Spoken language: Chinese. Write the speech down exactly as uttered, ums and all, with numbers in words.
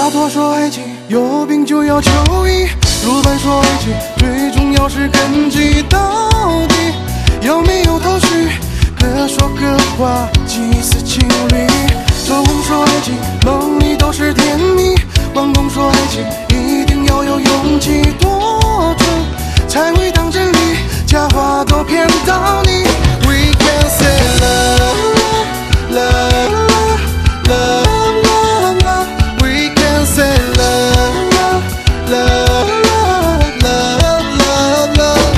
托说爱情有病就要就医，鲁班说爱情最重要是根基到底。有没有头绪？各说各话，几丝情侣。周公说爱情梦里都是甜蜜，王公说爱情一定要有勇气，多准才会当真理，假话都骗到你。